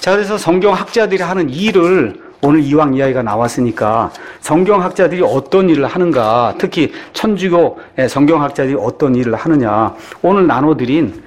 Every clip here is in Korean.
자, 그래서 성경학자들이 하는 일을 오늘 이왕 이야기가 나왔으니까 성경학자들이 어떤 일을 하는가, 특히 천주교 성경학자들이 어떤 일을 하느냐, 오늘 나눠드린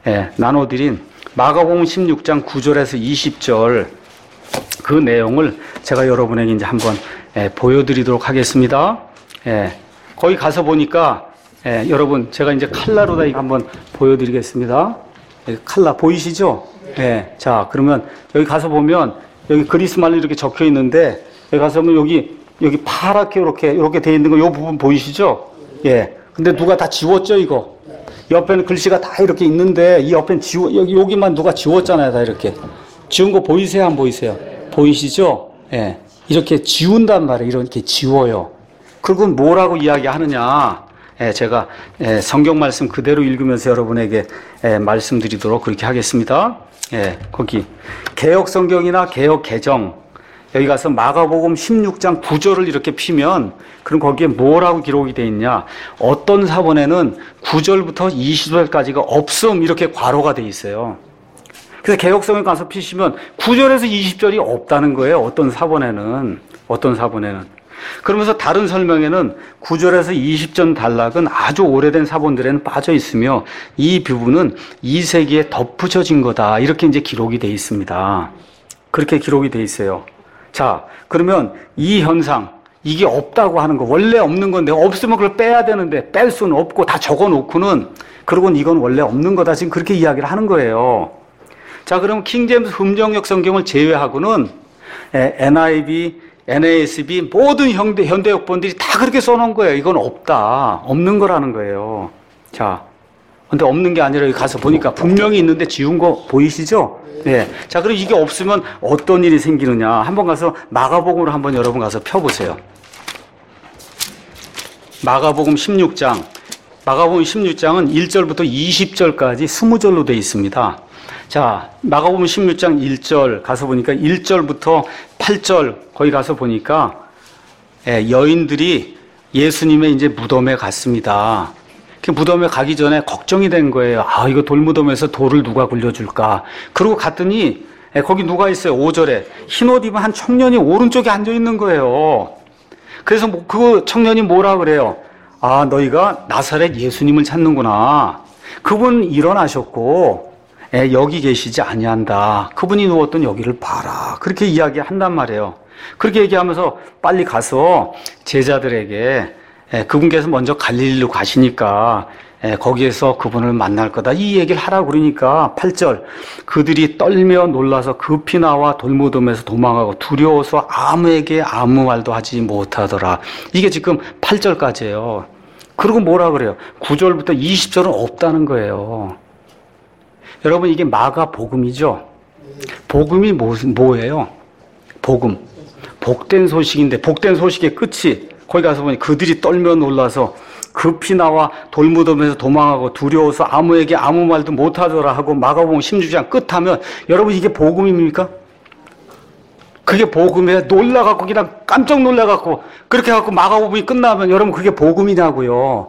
마가복음 16장 9절에서 20절 그 내용을 제가 여러분에게 이제 한번 보여드리도록 하겠습니다. 거기 가서 보니까 여러분 제가 이제 칼라로 다 한번 보여드리겠습니다. 칼라 보이시죠? 자, 그러면 여기 가서 보면 여기 그리스 말로 이렇게 적혀 있는데 여기 가서 보면 여기 파랗게 이렇게 돼 있는 거 이 부분 보이시죠? 근데 누가 다 지웠죠, 이거? 옆에는 글씨가 다 이렇게 있는데 이 옆엔 여기만 누가 지웠잖아요, 다 이렇게. 지운 거 보이세요, 안 보이세요? 보이시죠? 이렇게 지운단 말이에요. 이렇게 지워요. 그리고 뭐라고 이야기하느냐? 제가 성경 말씀 그대로 읽으면서 여러분에게 말씀드리도록 그렇게 하겠습니다. 거기 개역 성경이나 개역 개정 여기 가서 마가복음 16장 9절을 이렇게 피면 그럼 거기에 뭐라고 기록이 되어 있냐? 어떤 사본에는 9절부터 20절까지가 없음 이렇게 괄호가 되어 있어요. 그래서 개역 성경 가서 피시면 9절에서 20절이 없다는 거예요. 어떤 사본에는. 그러면서 다른 설명에는 9절에서 20절 단락은 아주 오래된 사본들에는 빠져 있으며 이 부분은 2세기에 덧붙여진 거다. 이렇게 이제 기록이 되어 있습니다. 그렇게 기록이 되어 있어요. 자, 그러면 이 현상, 이게 없다고 하는 거, 원래 없는 건데 없으면 그걸 빼야 되는데 뺄 수는 없고 다 적어 놓고는 그러고는 이건 원래 없는 거다. 지금 그렇게 이야기를 하는 거예요. 자, 그럼 킹제임스 흠정역 성경을 제외하고는 NIV, NASB 모든 현대 역본들이 다 그렇게 써놓은 거예요. 이건 없다. 없는 거라는 거예요. 자, 근데 없는 게 아니라 여기 가서 보니까 분명히 있는데 지운 거 보이시죠? 자, 그럼 이게 없으면 어떤 일이 생기느냐. 한번 가서 마가복음으로 한번 여러분 가서 펴보세요. 마가복음 16장. 마가복음 16장은 1절부터 20절까지 20절로 되어 있습니다. 자, 마가복음 16장 1절 가서 보니까 1절부터 8절 거기 가서 보니까 여인들이 예수님의 이제 무덤에 갔습니다. 그 무덤에 가기 전에 걱정이 된 거예요. 아, 이거 돌무덤에서 돌을 누가 굴려줄까? 그러고 갔더니 거기 누가 있어요? 5절에 흰 옷 입은 한 청년이 오른쪽에 앉아 있는 거예요. 그래서 그 청년이 뭐라 그래요? 아, 너희가 나사렛 예수님을 찾는구나. 그분 일어나셨고 여기 계시지 아니한다. 그분이 누웠던 여기를 봐라. 그렇게 이야기한단 말이에요. 그렇게 얘기하면서 빨리 가서 제자들에게 그분께서 먼저 갈릴리로 가시니까 거기에서 그분을 만날 거다. 이 얘기를 하라고 그러니까 8절 그들이 떨며 놀라서 급히 나와 돌무덤에서 도망하고 두려워서 아무에게 아무 말도 하지 못하더라. 이게 지금 8절까지예요. 그리고 뭐라 그래요? 9절부터 20절은 없다는 거예요. 여러분 이게 마가복음이죠. 복음이 뭐예요? 복음. 복된 소식인데 복된 소식의 끝이 거기 가서 보니 그들이 떨며 놀라서 급히 나와 돌무덤에서 도망하고 두려워서 아무에게 아무 말도 못하더라 하고 마가복음 16장 끝하면 여러분 이게 복음입니까? 그게 복음이에요. 놀라갖고 그냥 깜짝 놀라갖고 그렇게 해갖고 마가복음이 끝나면 여러분 그게 복음이냐고요.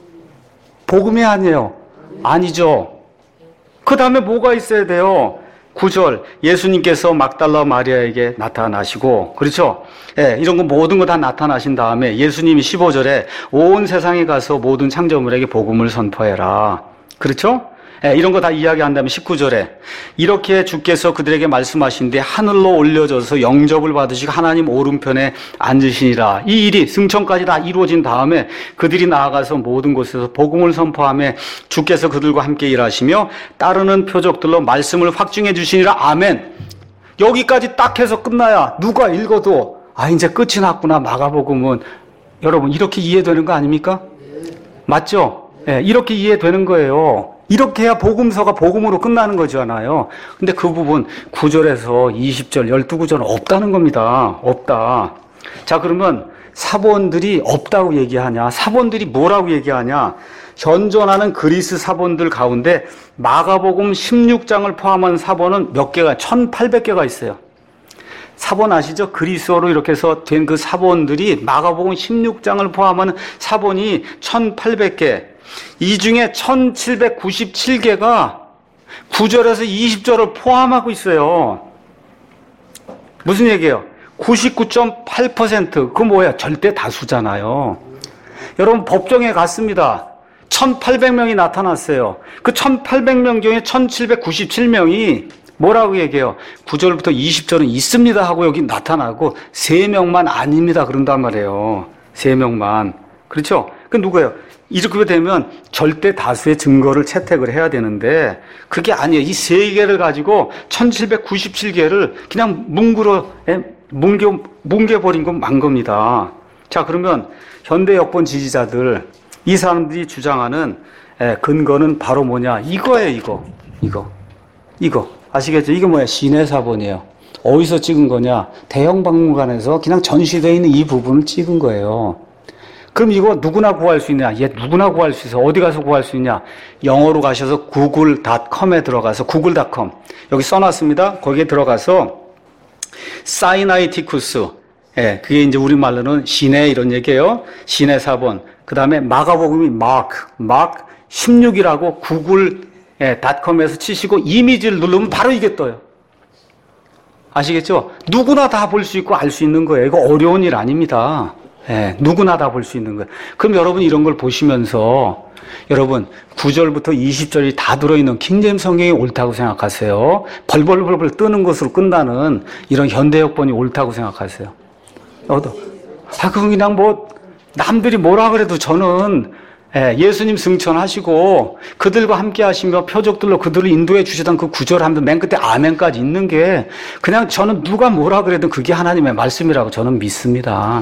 복음이 아니에요. 아니죠. 그 다음에 뭐가 있어야 돼요? 9절 예수님께서 막달라 마리아에게 나타나시고 그렇죠? 이런 거 모든 거 다 나타나신 다음에 예수님이 15절에 온 세상에 가서 모든 창조물에게 복음을 선포해라. 그렇죠? 이런 거 다 이야기한 다음에 19절에 이렇게 주께서 그들에게 말씀하신 뒤 하늘로 올려져서 영접을 받으시고 하나님 오른편에 앉으시니라. 이 일이 승천까지 다 이루어진 다음에 그들이 나아가서 모든 곳에서 복음을 선포하며 주께서 그들과 함께 일하시며 따르는 표적들로 말씀을 확증해 주시니라. 아멘. 여기까지 딱 해서 끝나야 누가 읽어도 아 이제 끝이 났구나. 마가복음은 여러분 이렇게 이해되는 거 아닙니까? 맞죠? 이렇게 이해되는 거예요. 이렇게 해야 복음서가 복음으로 끝나는 거잖아요. 근데 그 부분 9절에서 20절, 12구절은 없다는 겁니다. 없다. 자, 그러면 사본들이 없다고 얘기하냐? 사본들이 뭐라고 얘기하냐? 현존하는 그리스 사본들 가운데 마가복음 16장을 포함한 사본은 몇 개가, 1800개가 있어요. 사본 아시죠? 그리스어로 이렇게 해서 된 그 사본들이 마가복음 16장을 포함하는 사본이 1800개. 이 중에 1797개가 9절에서 20절을 포함하고 있어요. 무슨 얘기예요? 99.8% 그거 뭐야? 절대 다수잖아요. 여러분 법정에 갔습니다. 1800명이 나타났어요. 그 1800명 중에 1797명이 뭐라고 얘기해요? 9절부터 20절은 있습니다 하고 여기 나타나고 3명만 아닙니다 그런단 말이에요. 3명만. 그렇죠? 그 누구예요? 이렇게 되면 절대 다수의 증거를 채택을 해야 되는데 그게 아니에요. 이 3개를 가지고 1797개를 그냥 뭉개버린 건 만 겁니다. 자, 그러면 현대 여권 지지자들, 이 사람들이 주장하는 근거는 바로 뭐냐? 이거예요, 이거. 아시겠죠? 이게 뭐야? 시내사본이에요. 어디서 찍은 거냐? 대형 박물관에서 그냥 전시되어 있는 이 부분을 찍은 거예요. 그럼 이거 누구나 구할 수 있냐? 누구나 구할 수 있어. 어디 가서 구할 수 있냐? 영어로 가셔서 google.com에 들어가서 google.com 여기 써놨습니다. 거기에 들어가서 사이나이티쿠스, 그게 이제 우리말로는 시내 이런 얘기예요. 시내 사본. 그 다음에 마가복음이 마크 16이라고 google.com에서 치시고 이미지를 누르면 바로 이게 떠요. 아시겠죠? 누구나 다 볼 수 있고 알 수 있는 거예요. 이거 어려운 일 아닙니다. 누구나 다 볼 수 있는 거예요. 그럼 여러분 이런 걸 보시면서 여러분 9절부터 20절이 다 들어있는 킹제임스 성경이 옳다고 생각하세요? 벌벌벌벌 뜨는 것으로 끝나는 이런 현대역본이 옳다고 생각하세요? 그건 그냥 뭐 남들이 뭐라 그래도 저는 예수님 승천하시고 그들과 함께 하시며 표적들로 그들을 인도해 주시던 그 구절 하면 맨 끝에 아멘까지 있는 게 그냥 저는 누가 뭐라 그래도 그게 하나님의 말씀이라고 저는 믿습니다.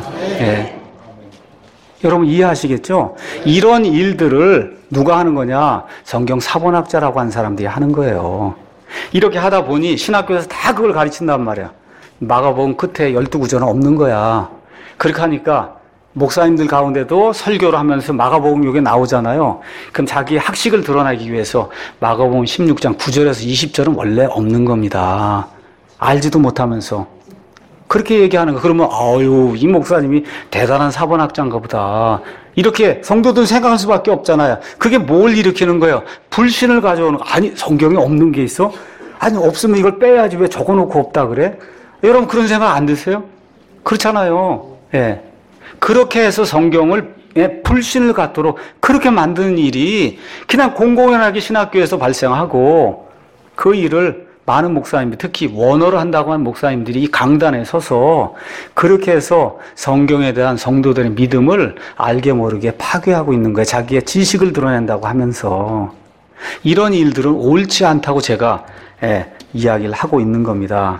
여러분 이해하시겠죠? 이런 일들을 누가 하는 거냐? 성경 사본학자라고 하는 사람들이 하는 거예요. 이렇게 하다 보니 신학교에서 다 그걸 가르친단 말이야. 마가복음 끝에 12구절은 없는 거야. 그렇게 하니까 목사님들 가운데도 설교를 하면서 마가복음 여기 나오잖아요. 그럼 자기 학식을 드러내기 위해서 마가복음 16장 9절에서 20절은 원래 없는 겁니다. 알지도 못하면서. 그렇게 얘기하는 거. 그러면 아유 이 목사님이 대단한 사본학자인가 보다. 이렇게 성도들 생각할 수밖에 없잖아요. 그게 뭘 일으키는 거예요? 불신을 가져오는 거. 아니 성경에 없는 게 있어? 아니 없으면 이걸 빼야지 왜 적어놓고 없다 그래? 여러분 그런 생각 안 드세요? 그렇잖아요. 그렇게 해서 성경을 불신을 갖도록 그렇게 만드는 일이 그냥 공공연하게 신학교에서 발생하고 그 일을 많은 목사님들, 특히 원어를 한다고 하는 목사님들이 이 강단에 서서 그렇게 해서 성경에 대한 성도들의 믿음을 알게 모르게 파괴하고 있는 거예요. 자기의 지식을 드러낸다고 하면서. 이런 일들은 옳지 않다고 제가 이야기를 하고 있는 겁니다.